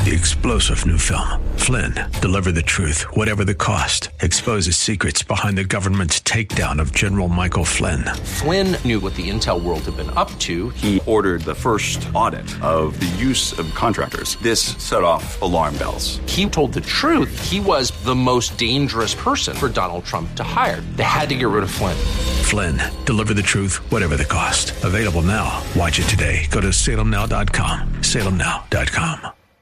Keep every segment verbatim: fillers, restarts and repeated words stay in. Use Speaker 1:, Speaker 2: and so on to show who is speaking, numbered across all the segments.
Speaker 1: The explosive new film, Flynn, deliver the truth, whatever the cost, exposes secrets behind the government's takedown of General Michael Flynn.
Speaker 2: Flynn knew what the intel world had been up to.
Speaker 3: He ordered the first audit of the use of contractors. This set off alarm bells.
Speaker 2: He told the truth. He was the most dangerous person for Donald Trump to hire. They had to get rid of Flynn.
Speaker 1: Flynn, deliver the truth, whatever the cost. Available now. Watch it today. Go to salem now dot com. salem now dot com.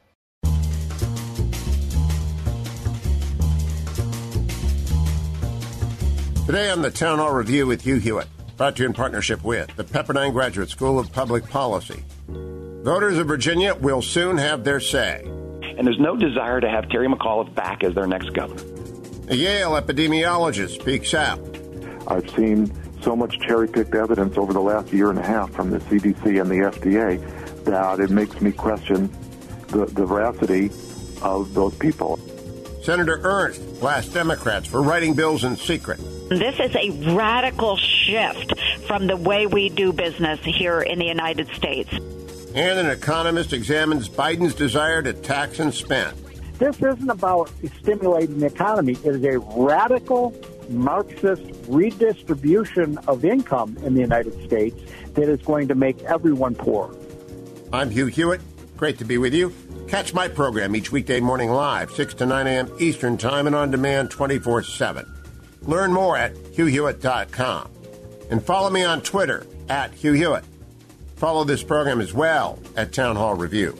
Speaker 4: Today on the Town Hall Review with Hugh Hewitt, brought to you in partnership with the Pepperdine Graduate School of Public Policy. Voters of Virginia will soon have their say.
Speaker 5: And there's no desire to have Terry McAuliffe back as their next governor.
Speaker 4: A Yale epidemiologist speaks out.
Speaker 6: I've seen so much cherry-picked evidence over the last year and a half from the C D C and the F D A that it makes me question the, the veracity of those people.
Speaker 4: Senator Ernst blasts Democrats for writing bills in secret.
Speaker 7: This is a radical shift from the way we do business here in the United States.
Speaker 4: And an economist examines Biden's desire to tax and spend.
Speaker 8: This isn't about stimulating the economy. It is a radical Marxist redistribution of income in the United States that is going to make everyone poor.
Speaker 4: I'm Hugh Hewitt. Great to be with you. Catch my program each weekday morning live, six to nine a.m. Eastern Time and on demand twenty-four seven. Learn more at hugh hewitt dot com. And follow me on Twitter at Hugh Hewitt. Follow this program as well at Town Hall Review.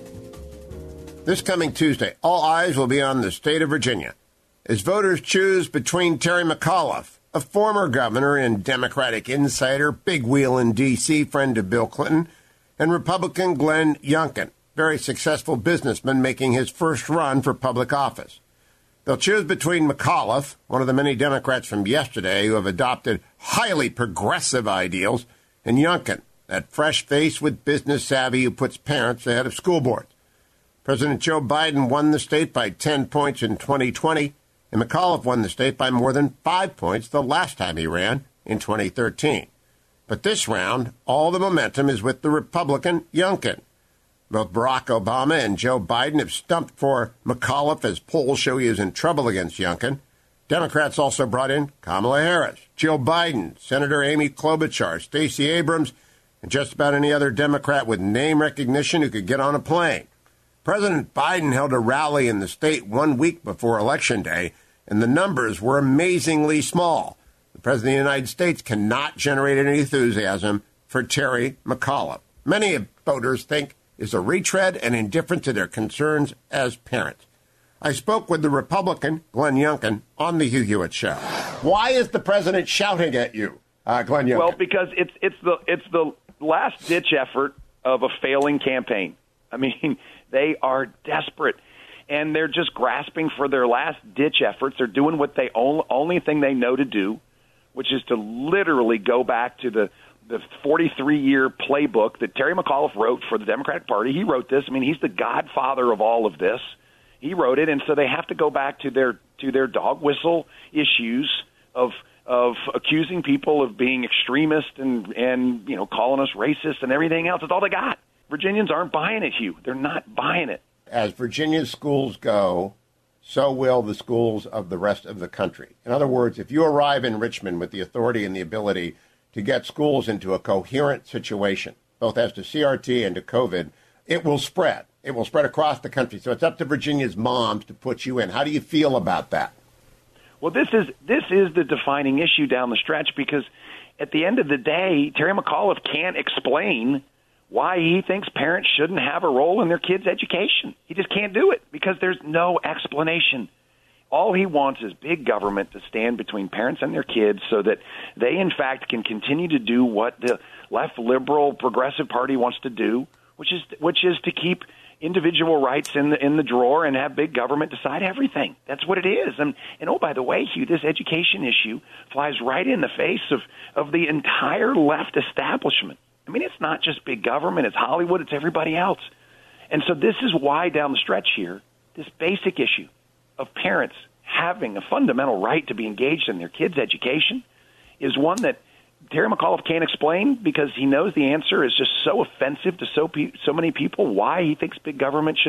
Speaker 4: This coming Tuesday, all eyes will be on the state of Virginia as voters choose between Terry McAuliffe, a former governor and Democratic insider, big wheel in D C, friend of Bill Clinton, and Republican Glenn Youngkin, very successful businessman making his first run for public office. They'll choose between McAuliffe, one of the many Democrats from yesterday who have adopted highly progressive ideals, and Youngkin, that fresh face with business savvy who puts parents ahead of school boards. President Joe Biden won the state by ten points in twenty twenty, and McAuliffe won the state by more than five points the last time he ran in twenty thirteen. But this round, all the momentum is with the Republican Youngkin. Both Barack Obama and Joe Biden have stumped for McAuliffe as polls show he is in trouble against Youngkin. Democrats also brought in Kamala Harris, Jill Biden, Senator Amy Klobuchar, Stacey Abrams, and just about any other Democrat with name recognition who could get on a plane. President Biden held a rally in the state one week before Election Day, and the numbers were amazingly small. The President of the United States cannot generate any enthusiasm for Terry McAuliffe. Many voters think is a retread and indifferent to their concerns as parents. I spoke with the Republican, Glenn Youngkin, on the Hugh Hewitt Show. Why is the president shouting at you, uh, Glenn Youngkin?
Speaker 5: Well, because it's it's the it's the last-ditch effort of a failing campaign. I mean, they are desperate, and they're just grasping for their last-ditch efforts. They're doing what they only, only thing they know to do, which is to literally go back to the the forty-three-year playbook that Terry McAuliffe wrote for the Democratic Party. He wrote this. I mean, he's the godfather of all of this. He wrote it, and so they have to go back to their to their dog whistle issues of of accusing people of being extremist and, and you know, calling us racist and everything else. That's all they got. Virginians aren't buying it, Hugh. They're not buying it.
Speaker 4: As Virginia's schools go, so will the schools of the rest of the country. In other words, if you arrive in Richmond with the authority and the ability to get schools into a coherent situation, both as to C R T and to COVID, it will spread. It will spread across the country. So it's up to Virginia's moms to put you in. How do you feel about that?
Speaker 5: Well, this is this is the defining issue down the stretch, because at the end of the day, Terry McAuliffe can't explain why he thinks parents shouldn't have a role in their kids' education. He just can't do it because there's no explanation. All he wants is big government to stand between parents and their kids so that they, in fact, can continue to do what the left, liberal, progressive party wants to do, which is which is to keep individual rights in the in the drawer and have big government decide everything. That's what it is. And, and oh, by the way, Hugh, this education issue flies right in the face of, of the entire left establishment. I mean, it's not just big government. It's Hollywood. It's everybody else. And so this is why down the stretch here, this basic issue of parents having a fundamental right to be engaged in their kids' education is one that Terry McAuliffe can't explain, because he knows the answer is just so offensive to so pe- so many people, why he thinks big government should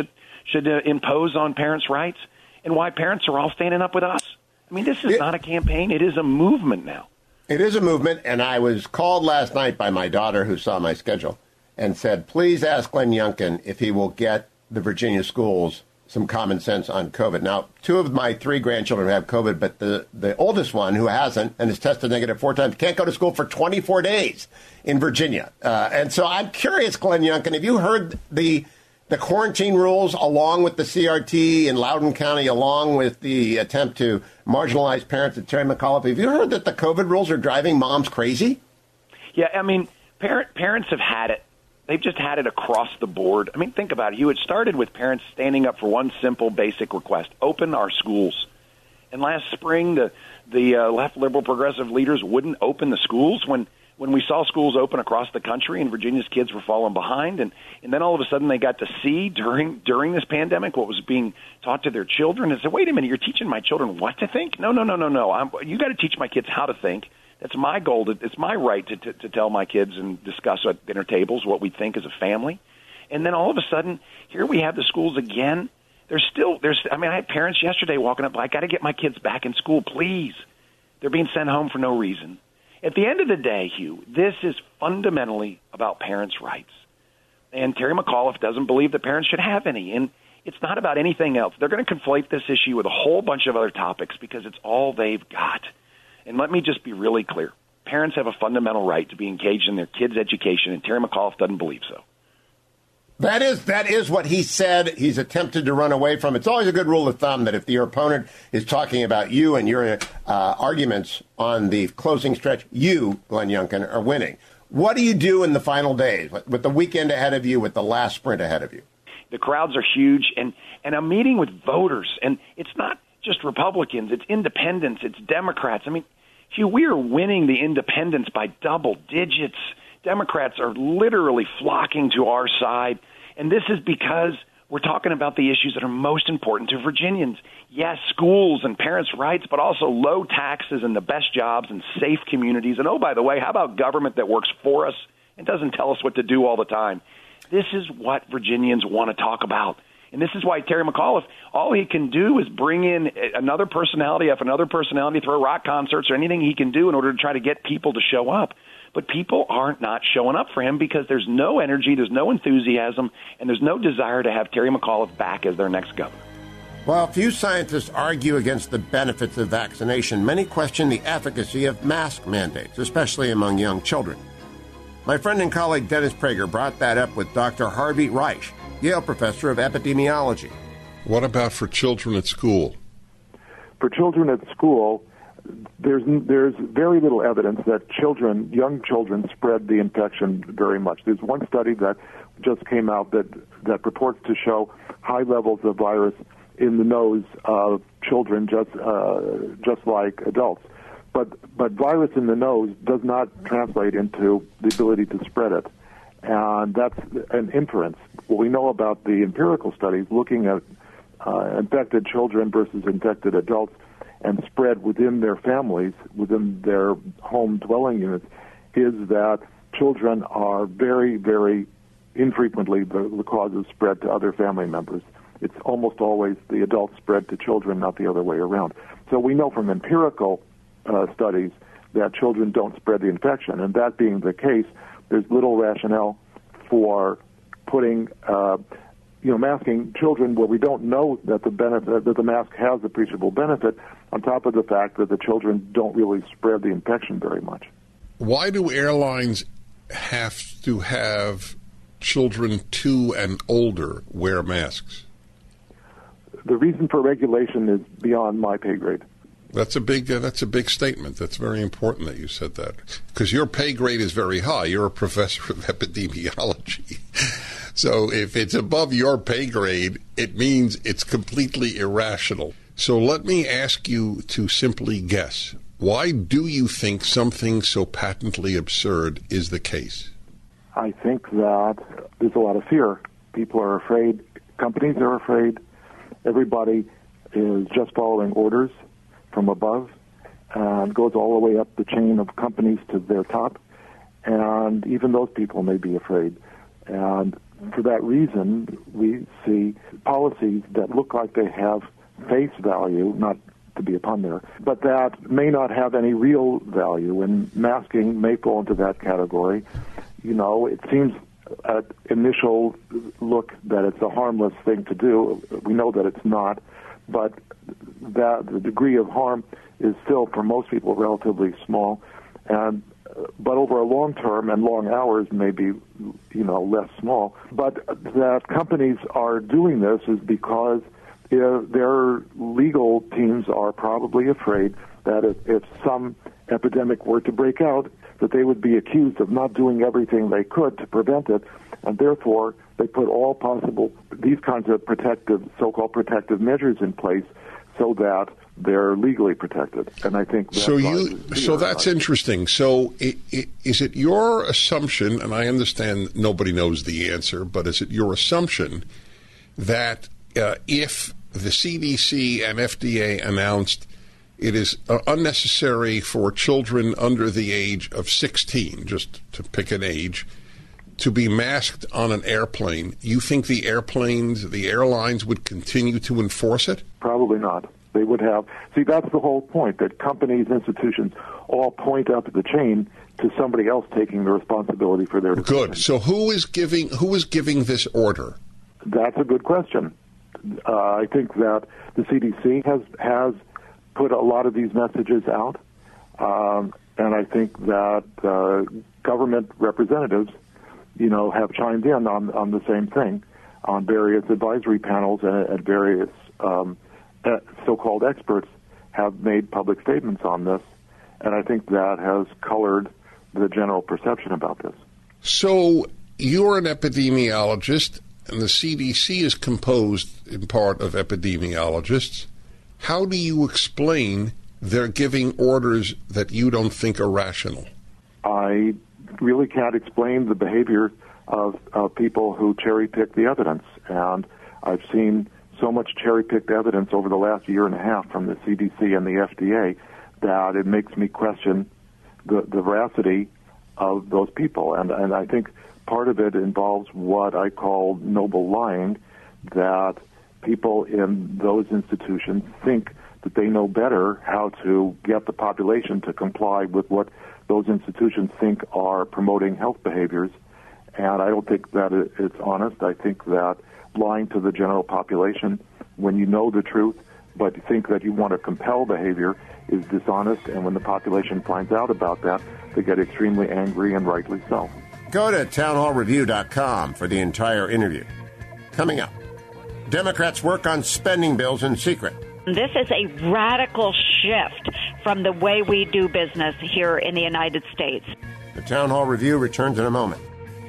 Speaker 5: should uh, impose on parents' rights, and why parents are all standing up with us. I mean, this is
Speaker 4: it,
Speaker 5: not a campaign. It is a movement now.
Speaker 4: It is a movement, and I was called last night by my daughter who saw my schedule and said, please ask Glenn Youngkin if he will get the Virginia schools some common sense on COVID. Now, two of my three grandchildren have COVID, but the, the oldest one, who hasn't and has tested negative four times, can't go to school for twenty-four days in Virginia. Uh, and so I'm curious, Glenn Youngkin, have you heard the the quarantine rules along with the C R T in Loudoun County, along with the attempt to marginalize parents at Terry McAuliffe? Have you heard that the COVID rules are driving moms crazy?
Speaker 5: Yeah, I mean, parent, parents have had it. They've just had it across the board. I mean, think about it. You had started with parents standing up for one simple, basic request: open our schools. And last spring, the the uh, left, liberal, progressive leaders wouldn't open the schools when, when we saw schools open across the country and Virginia's kids were falling behind. And, and then all of a sudden they got to see during during this pandemic what was being taught to their children and said, wait a minute, you're teaching my children what to think? No, no, no, no, no. I'm, you got to teach my kids how to think. That's my goal. To, it's my right to, to, to tell my kids and discuss at dinner tables what we think as a family. And then all of a sudden, here we have the schools again. There's still, there's. I mean, I had parents yesterday walking up, I got to get my kids back in school, please. They're being sent home for no reason. At the end of the day, Hugh, this is fundamentally about parents' rights. And Terry McAuliffe doesn't believe that parents should have any. And it's not about anything else. They're going to conflate this issue with a whole bunch of other topics because it's all they've got. And let me just be really clear. Parents have a fundamental right to be engaged in their kids' education, and Terry McAuliffe doesn't believe so.
Speaker 4: That is that is what he said. He's attempted to run away from. It's always a good rule of thumb that if your opponent is talking about you and your uh, arguments on the closing stretch, you, Glenn Youngkin, are winning. What do you do in the final days, with the weekend ahead of you, with the last sprint ahead of you?
Speaker 5: The crowds are huge, and, and I'm meeting with voters, and it's not just Republicans, it's independents, it's Democrats. I mean, Hugh, we are winning the independents by double digits. Democrats are literally flocking to our side, and this is because we're talking about the issues that are most important to Virginians. Yes, schools and parents' rights, but also low taxes and the best jobs and safe communities. And oh, by the way, how about government that works for us and doesn't tell us what to do all the time? This is what Virginians want to talk about. And this is why Terry McAuliffe, all he can do is bring in another personality after another personality, throw rock concerts or anything he can do in order to try to get people to show up. But people aren't not showing up for him because there's no energy, there's no enthusiasm, and there's no desire to have Terry McAuliffe back as their next governor.
Speaker 4: While few scientists argue against the benefits of vaccination, many question the efficacy of mask mandates, especially among young children. My friend and colleague Dennis Prager brought that up with Doctor Harvey Reich, Yale professor of epidemiology.
Speaker 9: What about for children at school?
Speaker 6: For children at school, there's there's very little evidence that children, young children, spread the infection very much. There's one study that just came out that, that purports to show high levels of virus in the nose of children, just uh, just like adults. But but virus in the nose does not translate into the ability to spread it. And that's an inference. What we know about the empirical studies looking at uh, infected children versus infected adults and spread within their families, within their home dwelling units, is that children are very, very infrequently the, the cause of spread to other family members. It's almost always the adults spread to children, not the other way around. So we know from empirical uh, studies that children don't spread the infection, and that being the case, there's little rationale for putting, uh, you know, masking children where we don't know that the benefit that the mask has appreciable benefit, on top of the fact that the children don't really spread the infection very much.
Speaker 9: Why do airlines have to have children two and older wear masks?
Speaker 6: The reason for regulation is beyond my pay grade.
Speaker 9: That's a big. Uh, that's a big statement. That's very important that you said that, because your pay grade is very high. You're a professor of epidemiology, so if it's above your pay grade, it means it's completely irrational. So let me ask you to simply guess: why do you think something so patently absurd is the case?
Speaker 6: I think that there's a lot of fear. People are afraid. Companies are afraid. Everybody is just following orders from above, and goes all the way up the chain of companies to their top, and even those people may be afraid. And for that reason, we see policies that look like they have face value, not to be a pun there, but that may not have any real value, and masking may fall into that category. You know, it seems at initial look that it's a harmless thing to do. We know that it's not, but that the degree of harm is still, for most people, relatively small. And but over a long term and long hours, maybe, you know, less small. But that companies are doing this is because if their legal teams are probably afraid that if, if some epidemic were to break out, that they would be accused of not doing everything they could to prevent it, and therefore they put all possible, these kinds of protective, so-called protective measures in place so that they're legally protected. And I think that's
Speaker 9: so you so that's interesting. So it, it, is it your assumption, and I understand nobody knows the answer, but is it your assumption that uh, if the C D C and F D A announced it is uh, unnecessary for children under the age of sixteen, just to pick an age, to be masked on an airplane, you think the airplanes, the airlines would continue to enforce it?
Speaker 6: Probably not. They would have. See, that's the whole point, that companies, institutions all point up the chain to somebody else taking the responsibility for their decision.
Speaker 9: Good. So who is giving who is giving this order?
Speaker 6: That's a good question. Uh, I think that the C D C has has put a lot of these messages out, um, and I think that uh, government representatives, you know, have chimed in on on the same thing on various advisory panels, and, and various um, uh, so-called experts have made public statements on this, and I think that has colored the general perception about this.
Speaker 9: So you're an epidemiologist, and the C D C is composed in part of epidemiologists. How do you explain they're giving orders that you don't think are rational?
Speaker 6: I really can't explain the behavior of, of people who cherry-pick the evidence, and I've seen so much cherry-picked evidence over the last year and a half from the C D C and the F D A that it makes me question the, the veracity of those people. And, and I think part of it involves what I call noble lying, that people in those institutions think that they know better how to get the population to comply with what those institutions think are promoting health behaviors. And I don't think that it's honest. I think that lying to the general population when you know the truth but think that you want to compel behavior is dishonest, and when the population finds out about that, they get extremely angry, and rightly so.
Speaker 4: Go to town hall review dot com for the entire interview. Coming up, Democrats work on spending bills in secret.
Speaker 7: This is a radical shift from the way we do business here in the United States.
Speaker 4: The Town Hall Review returns in a moment.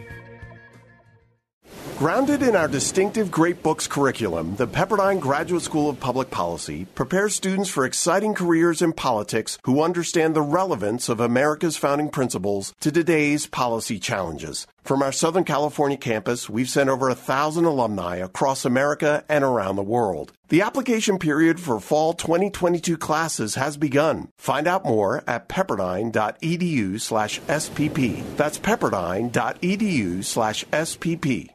Speaker 10: Grounded in our distinctive Great Books curriculum, the Pepperdine Graduate School of Public Policy prepares students for exciting careers in politics who understand the relevance of America's founding principles to today's policy challenges. From our Southern California campus, we've sent over a thousand alumni across America and around the world. The application period for fall twenty twenty-two classes has begun. Find out more at pepperdine.edu slash SPP. That's pepperdine.edu slash SPP.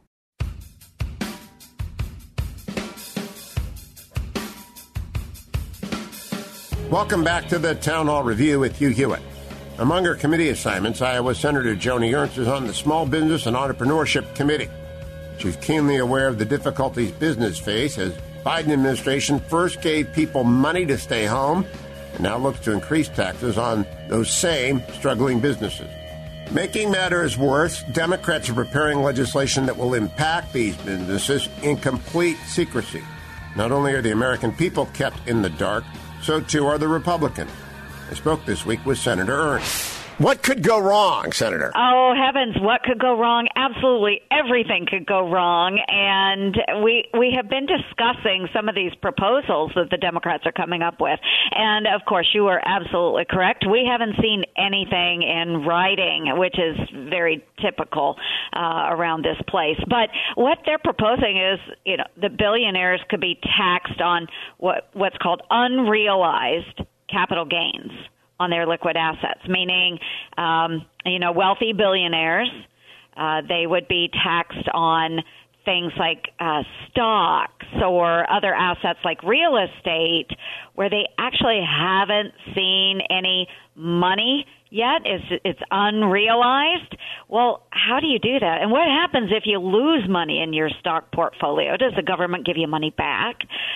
Speaker 4: Welcome back to the Town Hall Review with Hugh Hewitt. Among her committee assignments, Iowa Senator Joni Ernst is on the Small Business and Entrepreneurship Committee. She's keenly aware of the difficulties business face as Biden administration first gave people money to stay home and now looks to increase taxes on those same struggling businesses. Making matters worse, Democrats are preparing legislation that will impact these businesses in complete secrecy. Not only are the American people kept in the dark, so too are the Republicans. I spoke this week with Senator Ernst. What could go wrong, Senator?
Speaker 7: Oh, heavens, what could go wrong? Absolutely everything could go wrong. And we we have been discussing some of these proposals that the Democrats are coming up with. And, of course, you are absolutely correct. We haven't seen anything in writing, which is very typical uh, around this place. But what they're proposing is, you know, the billionaires could be taxed on what what's called unrealized capital gains on their liquid assets, meaning, um, you know, wealthy billionaires Uh, they would be taxed on things like uh, stocks or other assets like real estate, where they actually haven't seen any money yet. It's, it's unrealized. Well, how do you do that? And what happens if you lose money in your stock portfolio? Does the government give you money back?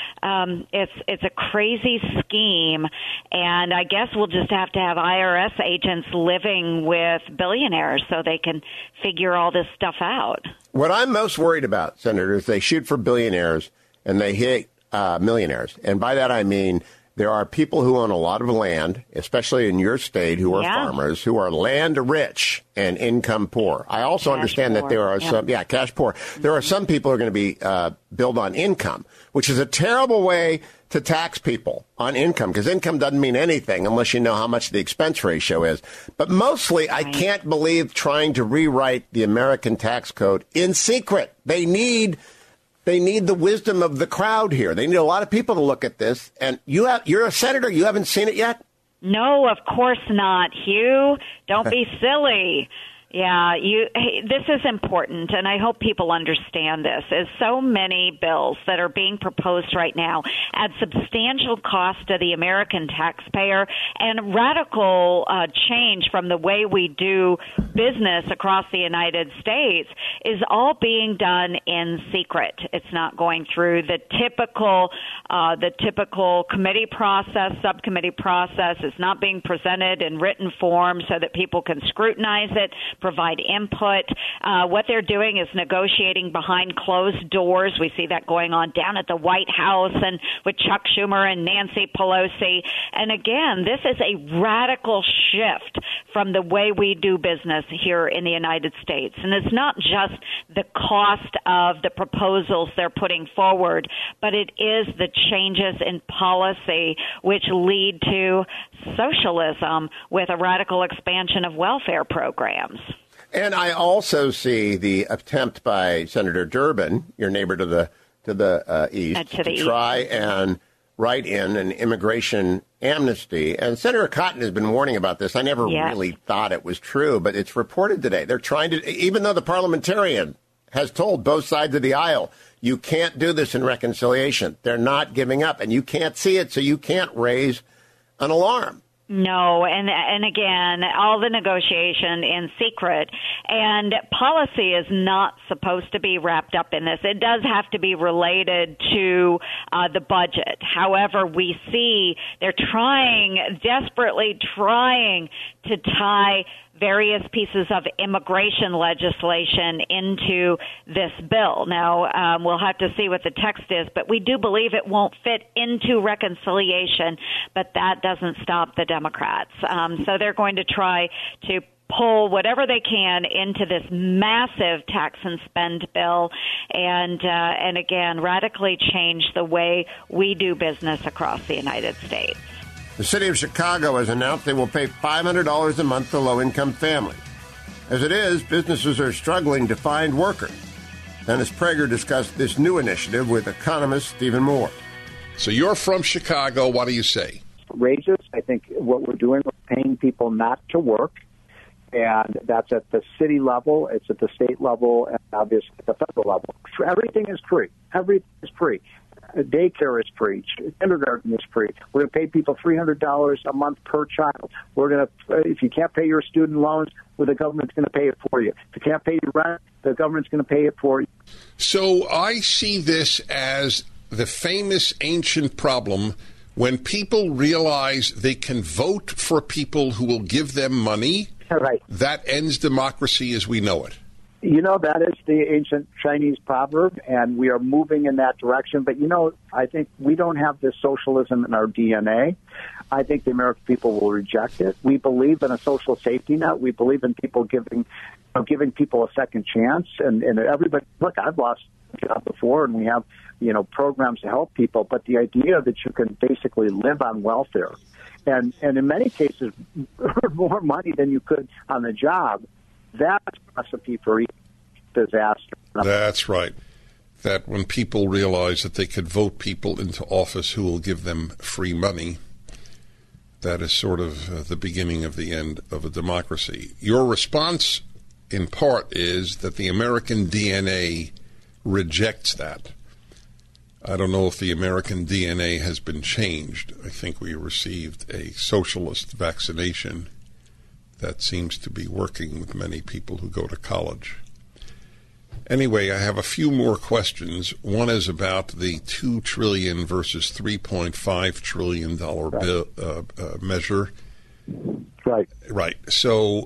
Speaker 7: Um, it's it's a crazy scheme, and I guess we'll just have to have I R S agents living with billionaires so they can figure all this stuff out.
Speaker 4: What I'm most worried about, Senator, is they shoot for billionaires and they hit uh, millionaires. And by that I mean there are people who own a lot of land, especially in your state, who are yeah. farmers, who are land rich and income poor. I also cash understand poor. that there are yeah. some, yeah, cash poor. Mm-hmm. There are some people who are going to be uh, billed on income, which is a terrible way to tax people on income, because income doesn't mean anything unless you know how much the expense ratio is. But mostly, right. I can't believe trying to rewrite the American tax code in secret. They need... They need the wisdom of the crowd here. They need a lot of people to look at this. And you have, you're a senator. You haven't seen it yet?
Speaker 7: No, of course not, Hugh. Don't be silly. Yeah, you. Hey, this is important, and I hope people understand this. As so many bills that are being proposed right now add substantial cost to the American taxpayer and radical uh, change from the way we do business across the United States is all being done in secret. It's not going through the typical, uh, the typical committee process, subcommittee process. It's not being presented in written form so that people can scrutinize it, provide input. Uh, what they're doing is negotiating behind closed doors. We see that going on down at the White House and with Chuck Schumer and Nancy Pelosi. And again, this is a radical shift from the way we do business here in the United States. And it's not just the cost of the proposals they're putting forward, but it is the changes in policy which lead to socialism with a radical expansion of welfare programs.
Speaker 4: And I also see the attempt by Senator Durbin, your neighbor to the to the uh, east, uh, to, the to try east. and write in an immigration amnesty. And Senator Cotton has been warning about this. I never yes. really thought it was true, but it's reported today. They're trying to, even though the parliamentarian has told both sides of the aisle, you can't do this in reconciliation. They're not giving up, and you can't see it, so you can't raise an alarm.
Speaker 7: No, and and again, all the negotiation in secret, and policy is not supposed to be wrapped up in this. It does have to be related to uh, the budget. However, we see they're trying, desperately trying to tie various pieces of immigration legislation into this bill. Now, um, we'll have to see what the text is, but we do believe it won't fit into reconciliation, but that doesn't stop the Democrats. Um, so they're going to try to pull whatever they can into this massive tax and spend bill and, uh, and again, radically change the way we do business across the United States.
Speaker 4: The city of Chicago has announced they will pay five hundred dollars a month to low-income families. As it is, businesses are struggling to find workers. Dennis Prager discussed this new initiative with economist Stephen Moore.
Speaker 9: So you're from Chicago. What do you say?
Speaker 8: Raises. I think what we're doing is paying people not to work, and that's at the city level, it's at the state level, and obviously at the federal level. Everything is free. Everything is free. Daycare is free. Kindergarten is free. We're going to pay people three hundred dollars a month per child. We're going to, if you can't pay your student loans, well, the government's going to pay it for you. If you can't pay your rent, the government's going to pay it for you.
Speaker 9: So I see this as the famous ancient problem when people realize they can vote for people who will give them money.
Speaker 8: Right.
Speaker 9: That ends democracy as we know it.
Speaker 8: You know, that is the ancient Chinese proverb, and we are moving in that direction. But, you know, I think we don't have this socialism in our D N A. I think the American people will reject it. We believe in a social safety net. We believe in people giving you know, giving people a second chance. And, and everybody, look, I've lost a job before, and we have, you know, programs to help people. But the idea that you can basically live on welfare and, and in many cases earn more money than you could on the job, that's a recipe for disaster.
Speaker 9: That's right. That when people realize that they could vote people into office who will give them free money, that is sort of uh, the beginning of the end of a democracy. Your response in part, is that the American D N A rejects that. I don't know if the American D N A has been changed. I think we received a socialist vaccination that seems to be working with many people who go to college. Anyway, I have a few more questions. One is about the two trillion dollars versus three point five trillion dollars right. bill, uh, uh, measure.
Speaker 8: Right.
Speaker 9: Right. So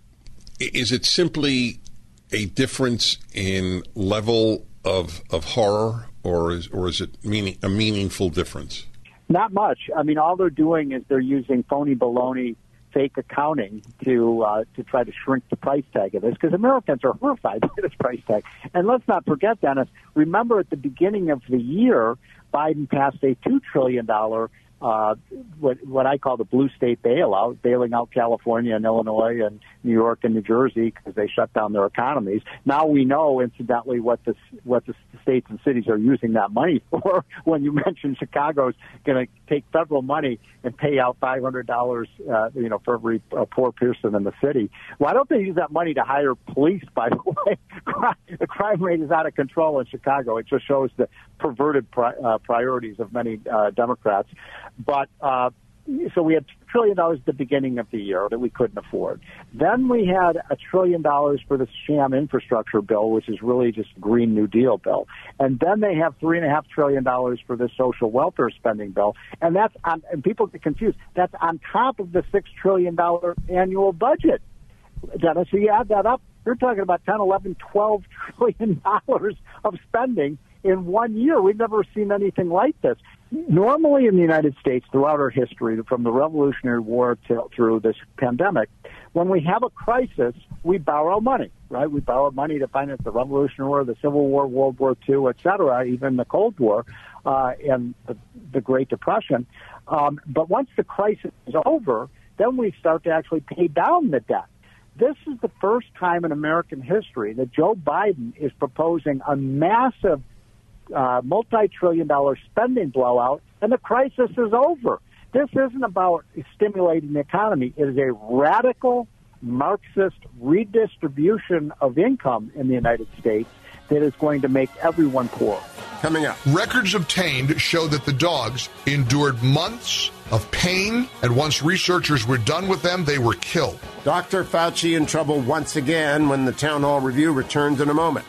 Speaker 9: is it simply a difference in level of of horror, or is or is it meaning a meaningful difference?
Speaker 8: Not much. I mean, all they're doing is they're using phony baloney, fake accounting to uh, to try to shrink the price tag of this, because Americans are horrified by this price tag. And let's not forget, Dennis, remember at the beginning of the year, Biden passed a two trillion dollars uh, what, what I call the blue state bailout, bailing out California and Illinois and New York and New Jersey because they shut down their economies. Now we know, incidentally, what the, what the states and cities are using that money for. When you mentioned Chicago's going to take federal money and pay out five hundred dollars, uh, you know, for every uh, poor person in the city. Why don't they use that money to hire police, by the way? The crime rate is out of control in Chicago. It just shows the perverted pri- uh, priorities of many uh, Democrats. But uh, so we had two trillion dollars at the beginning of the year that we couldn't afford. Then we had a trillion dollars for the sham infrastructure bill, which is really just a Green New Deal bill. And then they have three and a half trillion dollars for the social welfare spending bill. And that's on, and people get confused. That's on top of the six trillion dollars annual budget. Dennis, so you add that up, you're talking about ten, eleven, twelve trillion dollars of spending in one year. We've never seen anything like this. Normally in the United States, throughout our history, from the Revolutionary War to, through this pandemic, when we have a crisis, we borrow money, right? We borrow money to finance the Revolutionary War, the Civil War, World War Two, et cetera, even the Cold War uh, and the, the Great Depression. Um, but once the crisis is over, then we start to actually pay down the debt. This is the first time in American history that Joe Biden is proposing a massive Uh, multi-trillion dollar spending blowout, and the crisis is over. This isn't about stimulating the economy. It is a radical Marxist redistribution of income in the United States that is going to make everyone poor.
Speaker 4: Coming up.
Speaker 11: Records obtained show that the dogs endured months of pain, and once researchers were done with them, they were killed.
Speaker 4: Doctor Fauci in trouble once again when the Town Hall Review returns in a moment.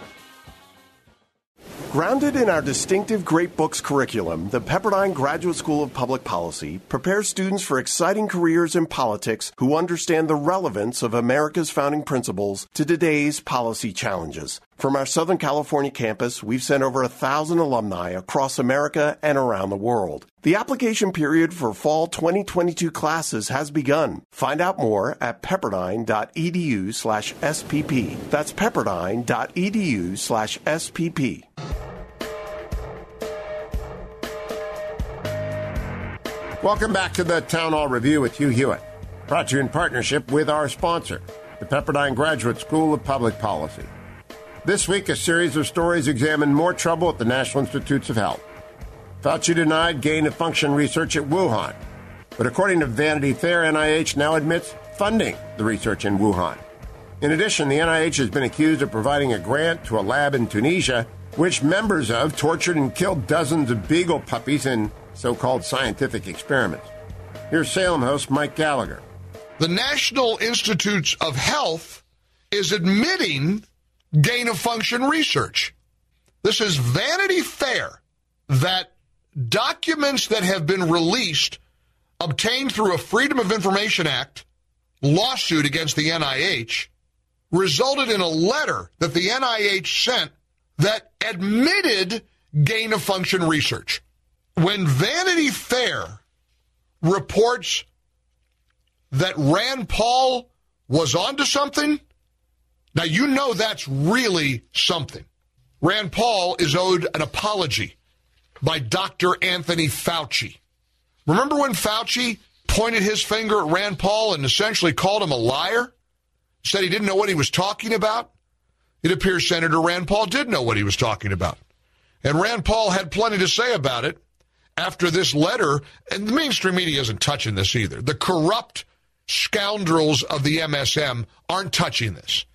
Speaker 10: Grounded in our distinctive Great Books curriculum, the Pepperdine Graduate School of Public Policy prepares students for exciting careers in politics who understand the relevance of America's founding principles to today's policy challenges. From our Southern California campus, we've sent over a thousand alumni across America and around the world. The application period for fall twenty twenty-two classes has begun. Find out more at pepperdine.edu slash SPP. That's pepperdine.edu slash SPP.
Speaker 4: Welcome back to the Town Hall Review with Hugh Hewitt, brought to you in partnership with our sponsor, the Pepperdine Graduate School of Public Policy. This week, a series of stories examine more trouble at the National Institutes of Health. Fauci denied gain-of-function research at Wuhan, but according to Vanity Fair, N I H now admits funding the research in Wuhan. In addition, the N I H has been accused of providing a grant to a lab in Tunisia, which members of tortured and killed dozens of beagle puppies in so-called scientific experiments. Here's Salem host Mike Gallagher.
Speaker 11: The National Institutes of Health is admitting gain-of-function research. This is Vanity Fair, that documents that have been released, obtained through a Freedom of Information Act lawsuit against the N I H, resulted in a letter that the N I H sent that admitted gain-of-function research. When Vanity Fair reports that Rand Paul was onto something, now you know that's really something. Rand Paul is owed an apology by Doctor Anthony Fauci. Remember when Fauci pointed his finger at Rand Paul and essentially called him a liar? Said he didn't know what he was talking about? It appears Senator Rand Paul did know what he was talking about. And Rand Paul had plenty to say about it after this letter, and the mainstream media isn't touching this either. The corrupt scoundrels of the M S M aren't touching this.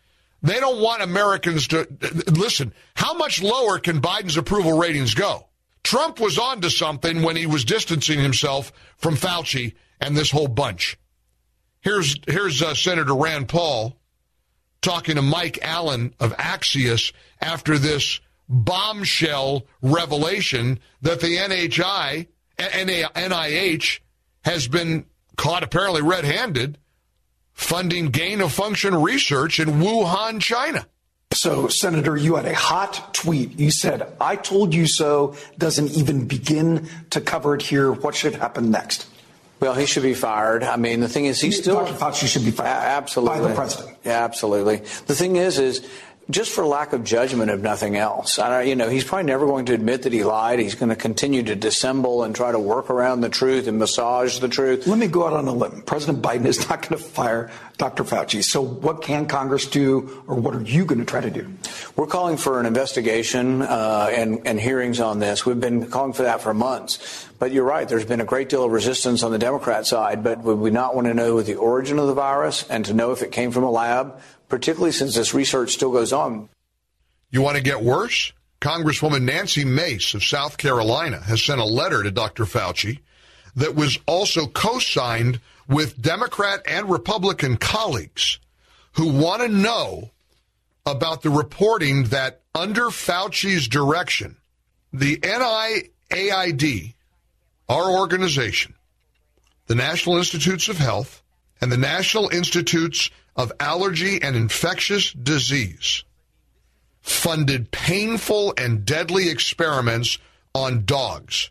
Speaker 11: They don't want Americans to listen. How much lower can Biden's approval ratings go? Trump was on to something when he was distancing himself from Fauci and this whole bunch. Here's here's uh, Senator Rand Paul talking to Mike Allen of Axios after this bombshell revelation that the N H I, N I H has been caught apparently red-handed funding gain-of-function research in Wuhan, China.
Speaker 12: So, Senator, you had a hot tweet. You said, I told you so, doesn't even begin to cover it here. What should happen next?
Speaker 13: Well, he should be fired. I mean, the thing is, he's still...
Speaker 12: Doctor Fauci should be fired.
Speaker 13: Absolutely.
Speaker 12: By the president.
Speaker 13: Yeah, absolutely. The thing is, is just for lack of judgment, if nothing else. I don't, you know, he's probably never going to admit that he lied. He's going to continue to dissemble and try to work around the truth and massage the truth.
Speaker 12: Let me go out on a limb. President Biden is not going to fire Doctor Fauci. So what can Congress do, or what are you going to try to do?
Speaker 13: We're calling for an investigation uh, and, and hearings on this. We've been calling for that for months. But you're right. There's been a great deal of resistance on the Democrat side. But would we not want to know the origin of the virus and to know if it came from a lab, particularly since this research still goes on?
Speaker 11: You want to get worse? Congresswoman Nancy Mace of South Carolina has sent a letter to Doctor Fauci that was also co-signed with Democrat and Republican colleagues who want to know about the reporting that under Fauci's direction, the N I A I D, our organization, the National Institutes of Health, and the National Institutes of Allergy and Infectious Disease funded painful and deadly experiments on dogs.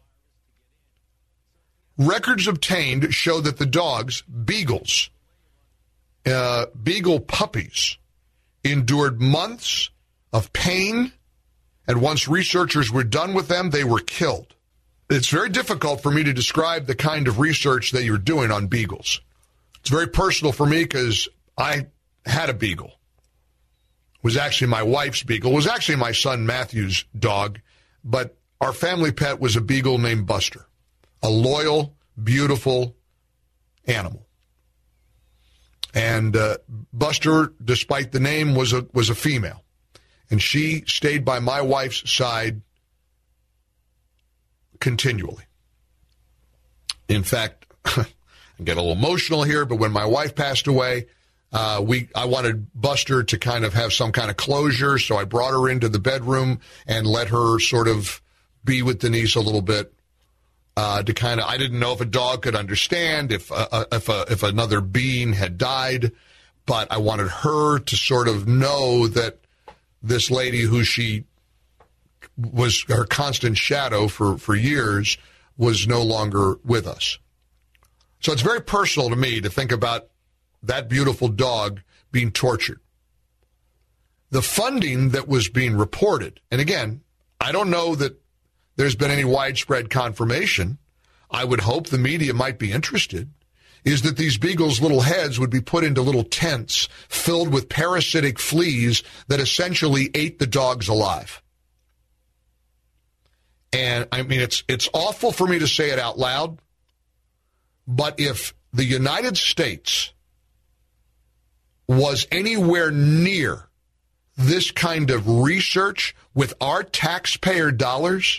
Speaker 11: Records obtained show that the dogs, beagles, uh, beagle puppies, endured months of pain, and once researchers were done with them, they were killed. It's very difficult for me to describe the kind of research that you're doing on beagles. It's very personal for me because I had a beagle. It was actually my wife's beagle. It was actually my son Matthew's dog, but our family pet was a beagle named Buster, a loyal, beautiful animal. And uh, Buster, despite the name, was a was a female, and she stayed by my wife's side continually. In fact, I get a little emotional here, but when my wife passed away, uh, we I wanted Buster to kind of have some kind of closure, so I brought her into the bedroom and let her sort of be with Denise a little bit. Uh, to kind of, I didn't know if a dog could understand if uh, if a, if another being had died, but I wanted her to sort of know that this lady who she was her constant shadow for, for years was no longer with us. So it's very personal to me to think about that beautiful dog being tortured. The funding that was being reported, and again, I don't know that there's been any widespread confirmation. I would hope the media might be interested, is that these beagles' little heads would be put into little tents filled with parasitic fleas that essentially ate the dogs alive. And, I mean, it's it's awful for me to say it out loud, but if the United States was anywhere near this kind of research with our taxpayer dollars,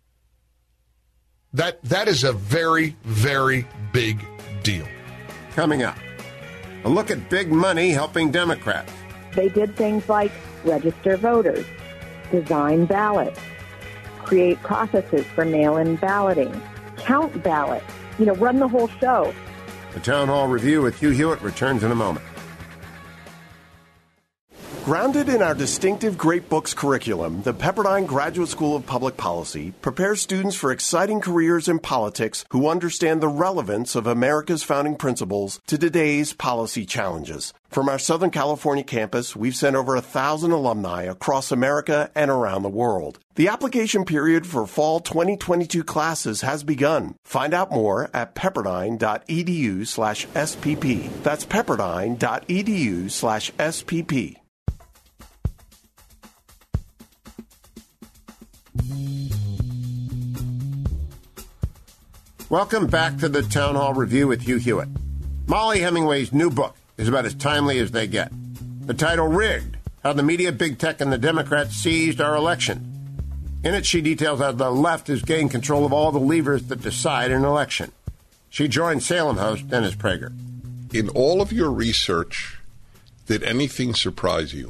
Speaker 11: that that is a very, very big deal.
Speaker 4: Coming up, a look at big money helping Democrats.
Speaker 14: They did things like register voters, design ballots, create processes for mail-in balloting, count ballots, you know, run the whole show.
Speaker 4: The Town Hall Review with Hugh Hewitt returns in a moment.
Speaker 10: Grounded in our distinctive Great Books curriculum, the Pepperdine Graduate School of Public Policy prepares students for exciting careers in politics who understand the relevance of America's founding principles to today's policy challenges. From our Southern California campus, we've sent over a thousand alumni across America and around the world. The application period for fall twenty twenty-two classes has begun. Find out more at pepperdine.edu slash SPP. That's pepperdine.edu slash SPP.
Speaker 4: Welcome back to the Town Hall Review with Hugh Hewitt. Molly Hemingway's new book is about as timely as they get. The title, Rigged, how the media, big tech, and the Democrats seized our election. In it, she details how the left has gained control of all the levers that decide an election. She joined Salem host Dennis Prager.
Speaker 9: In all of your research, did anything surprise you?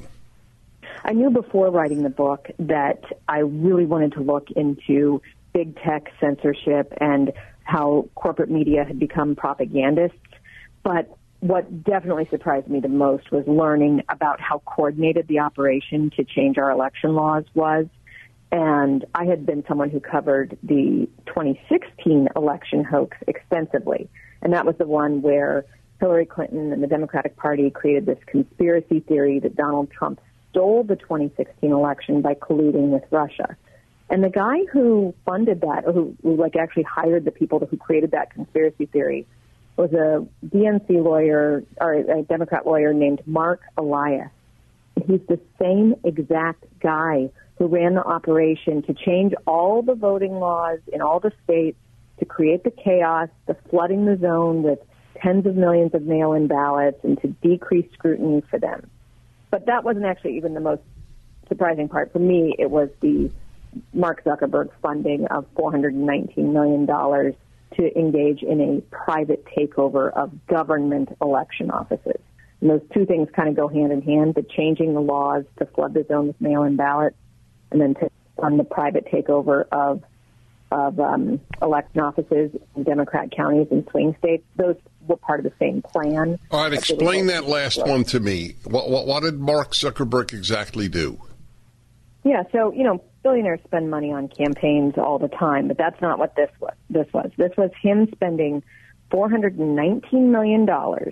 Speaker 14: I knew before writing the book that I really wanted to look into big tech censorship and how corporate media had become propagandists. But what definitely surprised me the most was learning about how coordinated the operation to change our election laws was. And I had been someone who covered the twenty sixteen election hoax extensively. And that was the one where Hillary Clinton and the Democratic Party created this conspiracy theory that Donald Trump stole the twenty sixteen election by colluding with Russia. And the guy who funded that, or who, who like actually hired the people who created that conspiracy theory, was a D N C lawyer, or a Democrat lawyer named Mark Elias. He's the same exact guy who ran the operation to change all the voting laws in all the states, to create the chaos, the flooding the zone with tens of millions of mail-in ballots, and to decrease scrutiny for them. But that wasn't actually even the most surprising part. For me, it was the Mark Zuckerberg funding of four hundred nineteen million dollars to engage in a private takeover of government election offices. And those two things kind of go hand in hand, the changing the laws to flood the zone with mail-in ballots, and then to fund the private takeover of of um, election offices in Democrat counties and swing states. Those were part of the same plan.
Speaker 9: All right, explain that last one to me. What, what, what did Mark Zuckerberg exactly do?
Speaker 14: Yeah, so, you know, billionaires spend money on campaigns all the time, but that's not what this was. This was, this was him spending four hundred nineteen million dollars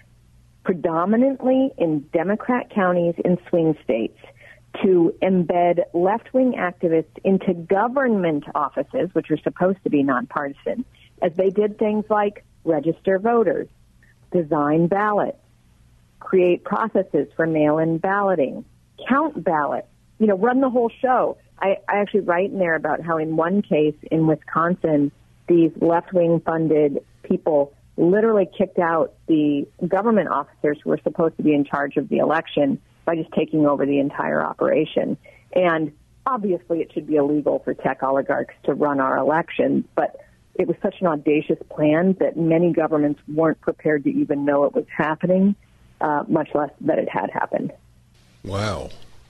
Speaker 14: predominantly in Democrat counties and swing states to embed left-wing activists into government offices, which are supposed to be nonpartisan, as they did things like register voters, design ballots, create processes for mail-in balloting, count ballots, you know, run the whole show. I, I actually write in there about how in one case in Wisconsin, these left-wing funded people literally kicked out the government officers who were supposed to be in charge of the election by just taking over the entire operation. And obviously it should be illegal for tech oligarchs to run our elections, but it was such an audacious plan that many governments weren't prepared to even know it was happening, uh, much less that it had happened.
Speaker 9: Wow.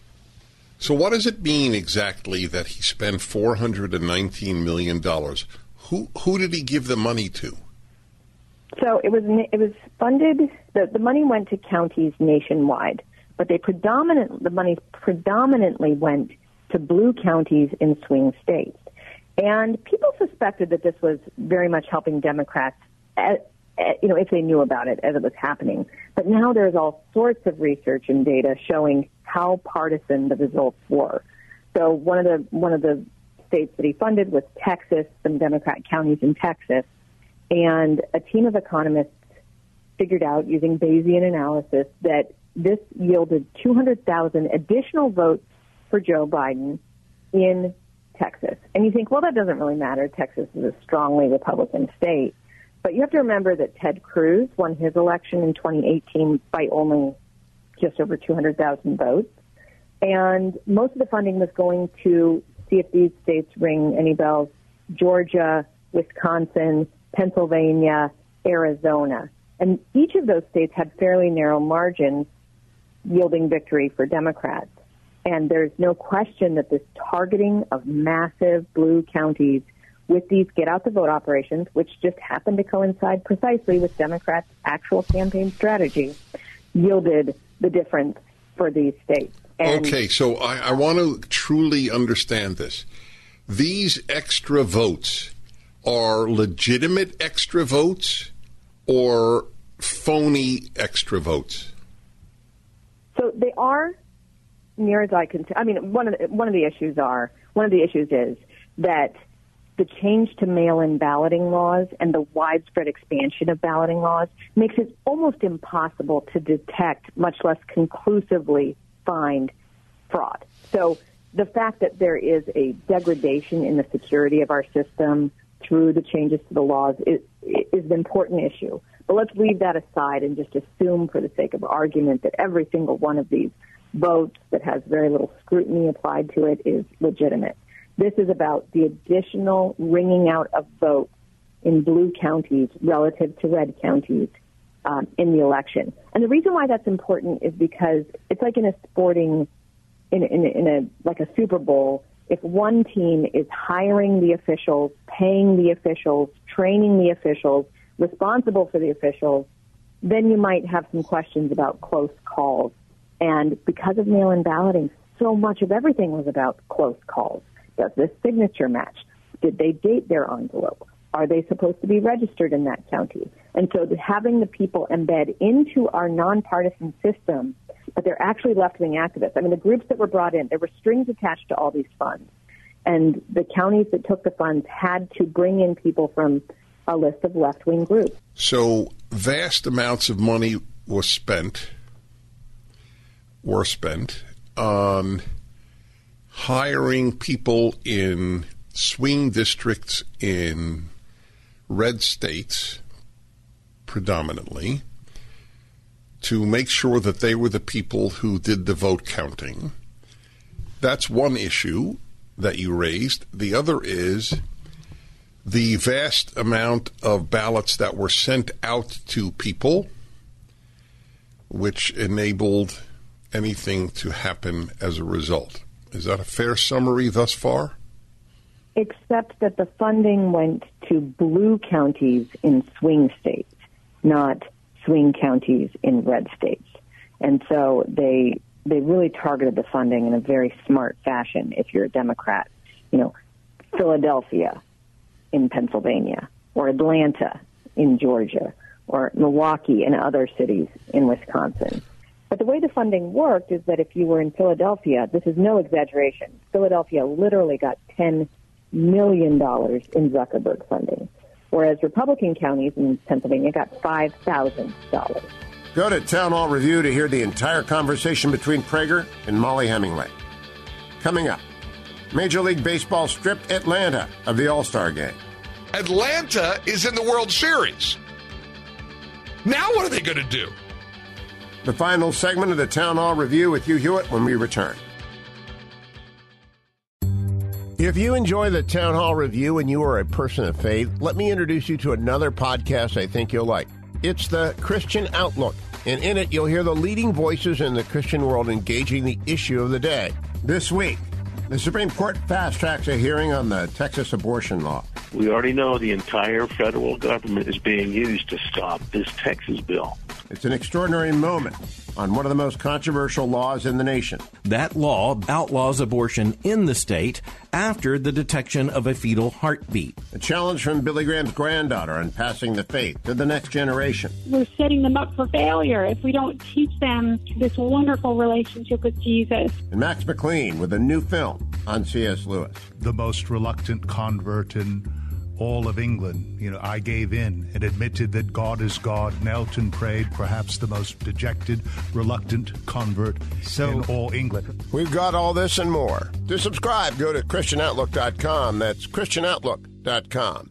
Speaker 9: So what does it mean exactly that he spent four hundred nineteen million dollars? Who who did he give the money to?
Speaker 14: So it was it was funded, the, the money went to counties nationwide, but they predominant the money predominantly went to blue counties in swing states. And people suspected that this was very much helping Democrats, as, you know, if they knew about it as it was happening. But now there's all sorts of research and data showing how partisan the results were. So one of the one of the states that he funded was Texas, some Democrat counties in Texas, and a team of economists figured out using Bayesian analysis that this yielded two hundred thousand additional votes for Joe Biden in Texas. And you think, well, that doesn't really matter. Texas is a strongly Republican state. But you have to remember that Ted Cruz won his election in twenty eighteen by only just over two hundred thousand votes. And most of the funding was going to see if these states ring any bells: Georgia, Wisconsin, Pennsylvania, Arizona. And each of those states had fairly narrow margins, yielding victory for Democrats. And there's no question that this targeting of massive blue counties with these get-out-the-vote operations, which just happened to coincide precisely with Democrats' actual campaign strategy, yielded the difference for these states. And
Speaker 9: okay, so I, I want to truly understand this. These extra votes are legitimate extra votes or phony extra votes?
Speaker 14: So they are, near as I can tell. I mean, one of the, one of the issues are one of the issues is that the change to mail-in balloting laws and the widespread expansion of balloting laws makes it almost impossible to detect, much less conclusively find, fraud. So the fact that there is a degradation in the security of our system through the changes to the laws is, is an important issue. But let's leave that aside and just assume, for the sake of argument, that every single one of these votes, that has very little scrutiny applied to it, is legitimate. This is about the additional wringing out of votes in blue counties relative to red counties um, in the election. And the reason why that's important is because it's like in a sporting, in, in, in a like a Super Bowl, if one team is hiring the officials, paying the officials, training the officials, responsible for the officials, then you might have some questions about close calls. And because of mail-in balloting, so much of everything was about close calls. Does this signature match? Did they date their envelope? Are they supposed to be registered in that county? And so having the people embed into our nonpartisan system, but they're actually left-wing activists. I mean, the groups that were brought in, there were strings attached to all these funds. And the counties that took the funds had to bring in people from a list of left-wing groups.
Speaker 9: So vast amounts of money was spent, were spent on hiring people in swing districts in red states, predominantly, to make sure that they were the people who did the vote counting. That's one issue that you raised. The other is the vast amount of ballots that were sent out to people, which enabled anything to happen as a result. Is that a fair summary thus far?
Speaker 14: Except that the funding went to blue counties in swing states, not swing counties in red states. And so they they really targeted the funding in a very smart fashion if you're a Democrat. You know, Philadelphia in Pennsylvania, or Atlanta in Georgia, or Milwaukee and other cities in Wisconsin. But the way the funding worked is that if you were in Philadelphia, this is no exaggeration, Philadelphia literally got ten million dollars in Zuckerberg funding, whereas Republican counties in Pennsylvania got five thousand dollars.
Speaker 4: Go to Town Hall Review to hear the entire conversation between Prager and Molly Hemingway. Coming up, Major League Baseball stripped Atlanta of the All-Star Game.
Speaker 11: Atlanta is in the World Series. Now what are they going to do?
Speaker 4: The final segment of the Town Hall Review with Hugh Hewitt when we return. If you enjoy the Town Hall Review and you are a person of faith, let me introduce you to another podcast I think you'll like. It's the Christian Outlook, and in it you'll hear the leading voices in the Christian world engaging the issue of the day. This week, the Supreme Court fast-tracks a hearing on the Texas abortion law.
Speaker 15: We already know the entire federal government is being used to stop this Texas bill.
Speaker 4: It's an extraordinary moment on one of the most controversial laws in the nation.
Speaker 16: That law outlaws abortion in the state after the detection of a fetal heartbeat.
Speaker 4: A challenge from Billy Graham's granddaughter on passing the faith to the next generation.
Speaker 17: We're setting them up for failure if we don't teach them this wonderful relationship with Jesus.
Speaker 4: And Max McLean with a new film on C S. Lewis.
Speaker 18: The most reluctant convert in all of England. You know, I gave in and admitted that God is God, knelt and prayed, perhaps the most dejected, reluctant convert so, in all England.
Speaker 4: We've got all this and more. To subscribe, go to Christian Outlook dot com. That's Christian Outlook dot com.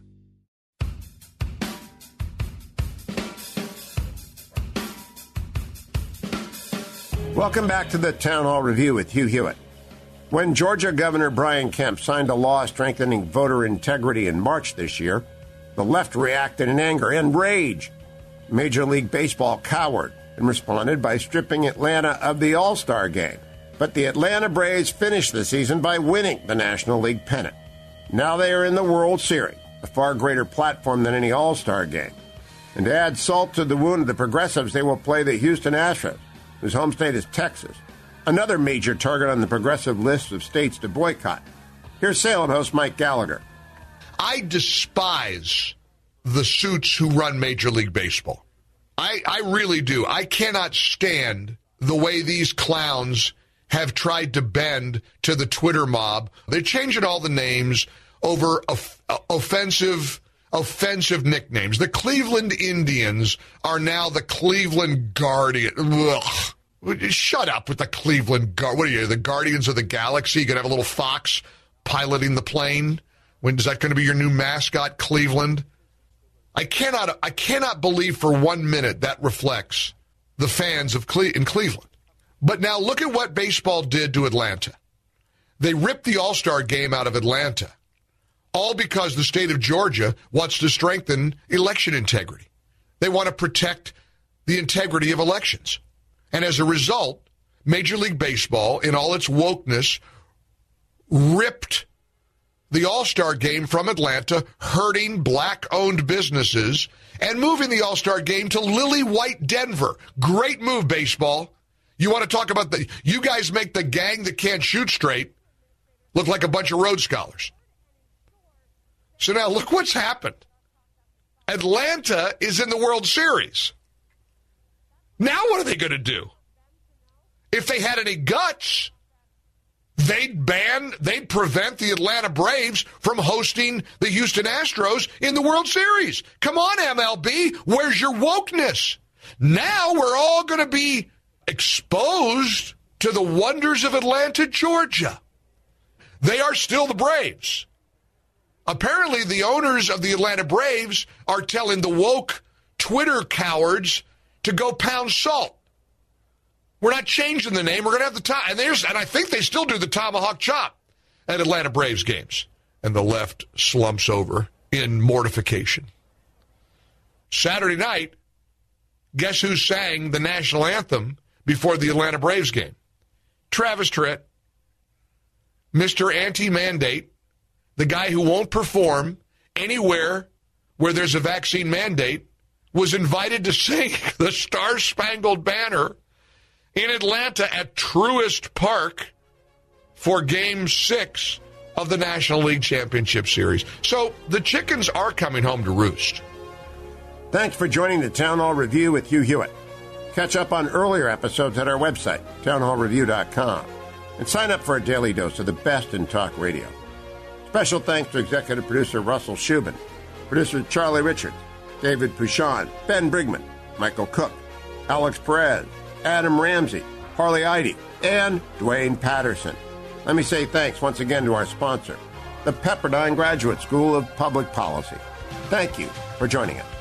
Speaker 4: Welcome back to the Town Hall Review with Hugh Hewitt. When Georgia Governor Brian Kemp signed a law strengthening voter integrity in March this year, the left reacted in anger and rage. Major League Baseball cowered and responded by stripping Atlanta of the All-Star Game. But the Atlanta Braves finished the season by winning the National League pennant. Now they are in the World Series, a far greater platform than any All-Star Game. And to add salt to the wound of the progressives, they will play the Houston Astros, whose home state is Texas, another major target on the progressive list of states to boycott. Here's Salem host Mike Gallagher.
Speaker 11: I despise the suits who run Major League Baseball. I, I really do. I cannot stand the way these clowns have tried to bend to the Twitter mob. They're changing all the names over off- offensive offensive nicknames. The Cleveland Indians are now the Cleveland Guardian. Ugh. Shut up with the Cleveland Guard. What are you, the Guardians of the Galaxy? You going to have a little fox piloting the plane? When is that going to be your new mascot, Cleveland? I cannot. I cannot believe for one minute that reflects the fans of Cle- in Cleveland. But now look at what baseball did to Atlanta. They ripped the All-Star game out of Atlanta, all because the state of Georgia wants to strengthen election integrity. They want to protect the integrity of elections. And as a result, Major League Baseball, in all its wokeness, ripped the All-Star game from Atlanta, hurting black-owned businesses, and moving the All-Star game to Lily White, Denver. Great move, baseball. You want to talk about the... You guys make the gang that can't shoot straight look like a bunch of Rhodes Scholars. So now look what's happened. Atlanta is in the World Series. Now what are they going to do? If they had any guts, they'd ban, they'd prevent the Atlanta Braves from hosting the Houston Astros in the World Series. Come on, M L B, where's your wokeness? Now we're all going to be exposed to the wonders of Atlanta, Georgia. They are still the Braves. Apparently, the owners of the Atlanta Braves are telling the woke Twitter cowards to go pound salt. We're not changing the name. We're going to have the time. And, there's, and I think they still do the tomahawk chop at Atlanta Braves games. And the left slumps over in mortification. Saturday night, guess who sang the national anthem before the Atlanta Braves game? Travis Tritt, Mister Anti-Mandate, the guy who won't perform anywhere where there's a vaccine mandate, was invited to sing the Star-Spangled Banner in Atlanta at Truist Park for Game six of the National League Championship Series. So the chickens are coming home to roost.
Speaker 4: Thanks for joining the Town Hall Review with Hugh Hewitt. Catch up on earlier episodes at our website, town hall review dot com, and sign up for a daily dose of the best in talk radio. Special thanks to executive producer Russell Shubin, producer Charlie Richards, David Pouchon, Ben Brigman, Michael Cook, Alex Perez, Adam Ramsey, Harley Eide, and Dwayne Patterson. Let me say thanks once again to our sponsor, the Pepperdine Graduate School of Public Policy. Thank you for joining us.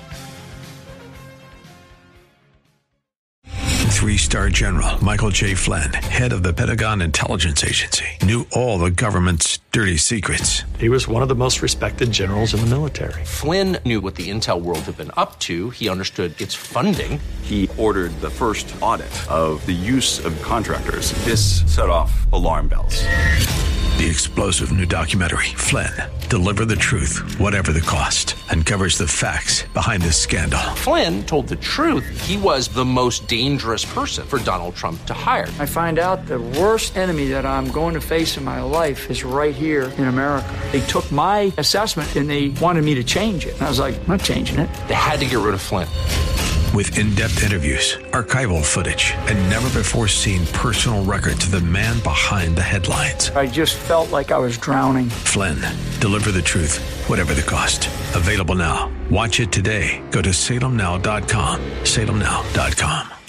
Speaker 1: Three-star General Michael J. Flynn, head of the Pentagon Intelligence Agency, knew all the government's dirty secrets.
Speaker 19: He was one of the most respected generals in the military.
Speaker 2: Flynn knew what the intel world had been up to. He understood its funding.
Speaker 3: He ordered the first audit of the use of contractors. This set off alarm bells.
Speaker 1: The explosive new documentary, Flynn, Deliver the Truth, Whatever the Cost, uncovers the facts behind this scandal.
Speaker 2: Flynn told the truth. He was the most dangerous person for Donald Trump to hire.
Speaker 20: I find out the worst enemy that I'm going to face in my life is right here in America. They took my assessment and they wanted me to change it. And I was like, I'm not changing it.
Speaker 2: They had to get rid of Flynn.
Speaker 1: With in-depth interviews, archival footage, and never-before-seen personal records of the man behind the headlines.
Speaker 20: I just felt like I was drowning.
Speaker 1: Flynn, Deliver the Truth, Whatever the Cost. Available now. Watch it today. Go to salem now dot com. salem now dot com.